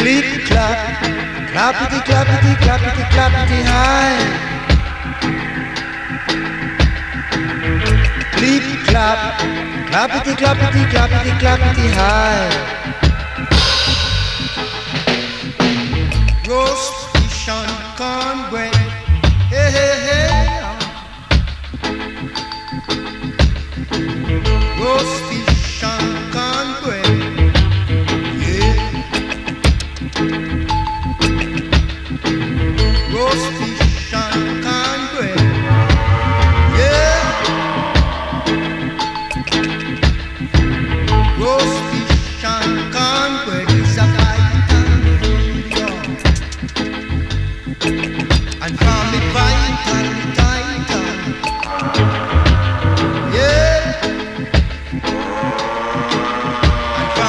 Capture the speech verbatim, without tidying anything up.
Clip clap, clappity clappity clappity clappity high. Clip clap, clappity clappity clappity clappity high. Roast fish and cornbread.